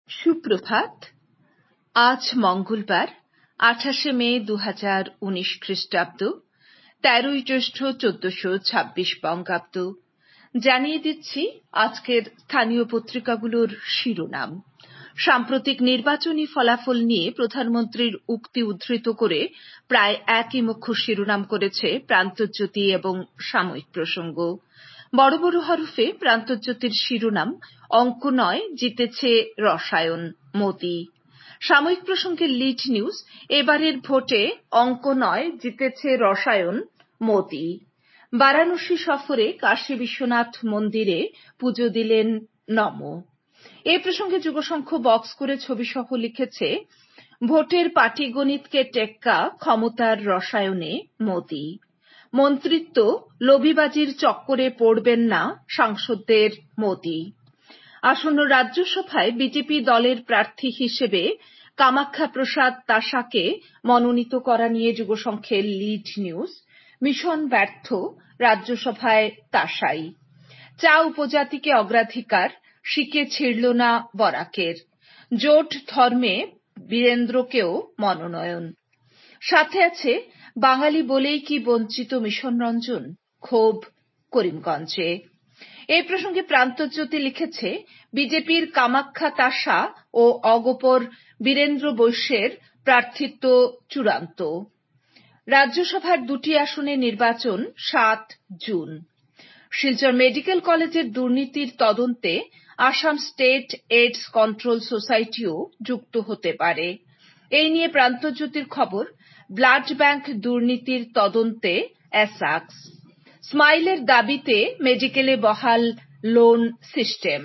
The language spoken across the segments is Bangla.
সুপ্রভাত। আজ মঙ্গলবার 28শে মে 2019 খ্রিস্টাব্দ, 13ই জ্যৈষ্ঠ 1426 বঙ্গাব্দ। জানিয়ে দিচ্ছি আজকের স্থানীয় পত্রিকাগুলোর শিরোনাম। সাম্প্রতিক নির্বাচনী ফলাফল নিয়ে প্রধানমন্ত্রীর উক্তি উদ্ধৃত করে প্রায় একই মুখ্য শিরোনাম করেছে প্রান্তজ্যোতি এবং সাময়িক প্রসঙ্গ। বড় বড় হরফে প্রান্তজ্যোতির শিরোনাম, অঙ্ক নয় জিতেছে রসায়ন, মোদি। সাময়িক প্রসঙ্গের লিড নিউজ, এবারের ভোটে অঙ্ক নয় জিতেছে রসায়ন, মোদি। বারাণসী সফরে কাশী বিশ্বনাথ মন্দিরে পুজো দিলেন নমো। এ প্রসঙ্গে যুগসংঘ বক্স করে ছবিসহ লিখেছে, ভোটের পাটিগণিতকে টেক্কা ক্ষমতার রসায়নে মোদি। মন্ত্রিত্ব লবিবাজির চক্করে পড়বেন না সাংসদদের মোদি। আসন্ন রাজ্যসভায় বিজেপি দলের প্রার্থী হিসেবে কামাখ্যা প্রসাদ তাসাকে মনোনীত করা নিয়ে যুগসংঘের লিড নিউজ। মিশন ব্যর্থ, রাজ্যসভায় তাসাই। চা উপজাতিকে অগ্রাধিকার, শিকে ছিড়ল না বরাকের। জোট ধর্মে বীরেন্দ্রকেও মনোনয়ন। সাথে আছে, বাঙালি বলেই কি বঞ্চিত মিশন রঞ্জন, ক্ষোভ করিমগঞ্জে। এই প্রসঙ্গে প্রান্তজ্যোতি লিখেছে, বিজেপির কামাখ্যা তাসা ও অগপর বীরেন্দ্র বৈশ্যের প্রার্থিত্ব চূড়ান্ত। রাজ্যসভার 2টি আসনে নির্বাচন 7 জুন। শিলচর মেডিকেল কলেজের দুর্নীতির তদন্তে আসাম স্টেট এইডস কন্ট্রোল সোসাইটিও যুক্ত হতে পারে। এই নিয়ে প্রান্তজ্যোতির খবর, ব্লাড ব্যাংক দুর্নীতির তদন্তে অ্যাসাক্স। স্মাইলের দাবিতে মেডিকেলে বহাল লোন সিস্টেম।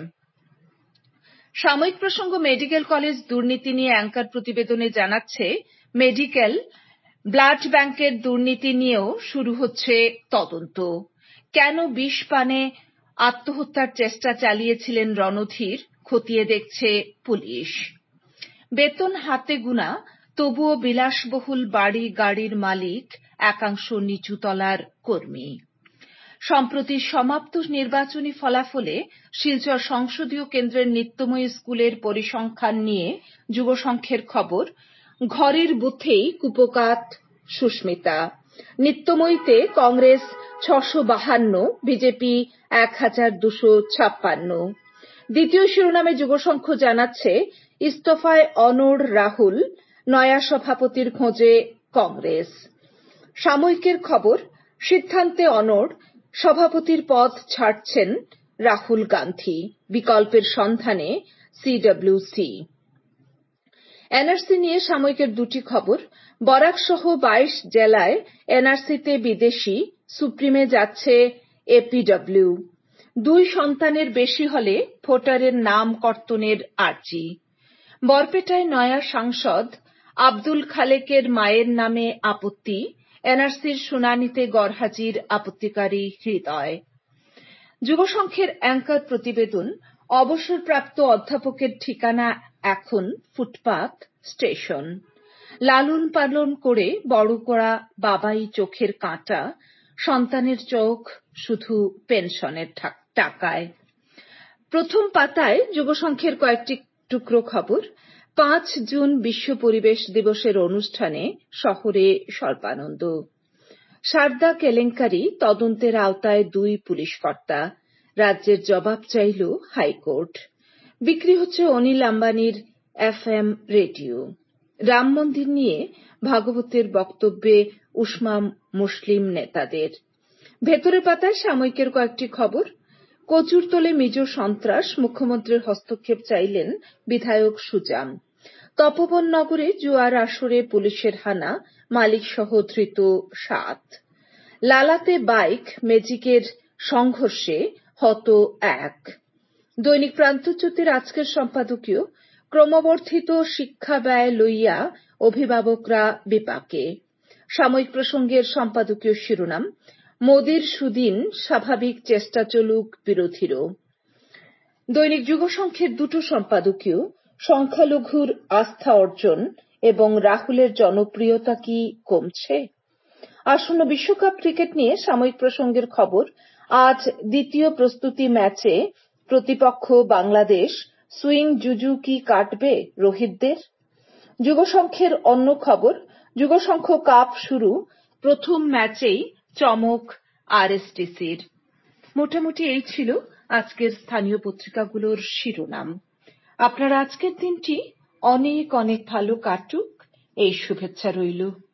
সাময়িক প্রসঙ্গ, মেডিকেল কলেজ দুর্নীতি নিয়ে অ্যাঙ্কার প্রতিবেদনে জানাচ্ছে, মেডিকেল ব্লাড ব্যাংকের দুর্নীতি নিয়েও শুরু হচ্ছে তদন্ত। কেন বিষ পানে আত্মহত্যার চেষ্টা চালিয়েছিলেন রণধীর, খতিয়ে দেখছে পুলিশ। বেতন হাতে গোনা, তবুও বিলাসবহুল বাড়ি গাড়ির মালিক একাংশ নিচুতলার কর্মী। সম্প্রতি সমাপ্ত নির্বাচনী ফলাফলে শিলচর সংসদীয় কেন্দ্রের নিত্যময়ী স্কুলের পরিসংখ্যান নিয়ে যুবসংঘের খবর, ঘরের বুথেই কুপোকাত সুস্মিতা। নিত্যময়ীতে কংগ্রেস 652, বিজেপি 1256। দ্বিতীয় শিরোনামে যুবসংঘ জানাচ্ছে, ইস্তফায় অনড় রাহুল, নয়া সভাপতির খোঁজে কংগ্রেস। সাময়িকের খবর, সিদ্ধান্তে অনড়, সভাপতির পদ ছাড়ছেন রাহুল গান্ধী, বিকল্পের সন্ধানে সিডব্লিউসি। এনআরসি নিয়ে সাময়িকের 2টি খবর, বরাক সহ 22 জেলায় এনআরসিতে বিদেশি, সুপ্রিমে যাচ্ছে এপিডব্লিউ। 2 সন্তানের বেশি হলে ভোটারের নাম কর্তনের আর্জি। বরপেটায় নয়া সাংসদ আব্দুল খালেকের মায়ের নামে আপত্তি, এনআরসির শুনানিতে গরহাজির আপত্তিকারী হৃদয়। যুবসংঘের অ্যাঙ্কার প্রতিবেদন, অবসরপ্রাপ্ত অধ্যাপকের ঠিকানা এখন ফুটপাত স্টেশন। লালন পালন করে বড় করা বাবাই চোখের কাঁটা, সন্তানের চোখ শুধু পেনশনের টাকায়। প্রথম পাতায় যুবসংঘের কয়েকটি টুকরো খবর, 5 জুন বিশ্ব পরিবেশ দিবসের অনুষ্ঠানে শহরে স্বল্পানন্দ। সারদা কেলেঙ্কারি তদন্তের আওতায় 2 পুলিশকর্তা, রাজ্যের জবাব চাইল হাইকোর্ট। বিক্রি হচ্ছে অনিল আম্বানির এফএম রেডিও। রাম মন্দির নিয়ে ভাগবতের বক্তব্যে উষ্মা মুসলিম নেতাদের। ভেতরের পাতায় সাময়িকের কয়েকটি খবর, কচুরতলে মিজো সন্ত্রাস, মুখ্যমন্ত্রীর হস্তক্ষেপ চাইলেন বিধায়ক সুজাম। তপোবন নগরে জুয়ার আসরে পুলিশের হানা, মালিকসহ ধৃত 7। লালাতে বাইক ম্যাজিকের সংঘর্ষে হত 1। দৈনিক প্রান্তজ্যোতির আজকের সম্পাদকীয়, ক্রমবর্ধিত শিক্ষা ব্যয় লইয়া অভিভাবকরা বিপাকে। সাময়িক প্রসঙ্গের সম্পাদকীয় শিরোনাম, মোদির সুদিন স্বাভাবিক চেষ্টা চলুক বিরোধীরও। দৈনিক যুগসংঘের 2টো সম্পাদকীয়, সংখ্যালঘুর আস্থা অর্জন এবং রাহুলের জনপ্রিয়তা কি কমছে। আসন্ন বিশ্বকাপ ক্রিকেট নিয়ে সাময়িক প্রসঙ্গের খবর, আজ দ্বিতীয় প্রস্তুতি ম্যাচে প্রতিপক্ষ বাংলাদেশ সুইং জুজু কি কাটবে রোহিতদের? যুগসংঘের অন্য খবর, যুগসংঘ কাপ শুরু, প্রথম ম্যাচেই চমক আরএসটিসির। মোটামুটি এই ছিল আজকের স্থানীয় পত্রিকাগুলোর শিরোনাম। আপনার আজকের দিনটি অনেক অনেক ভালো কাটুক, এই শুভেচ্ছা রইল।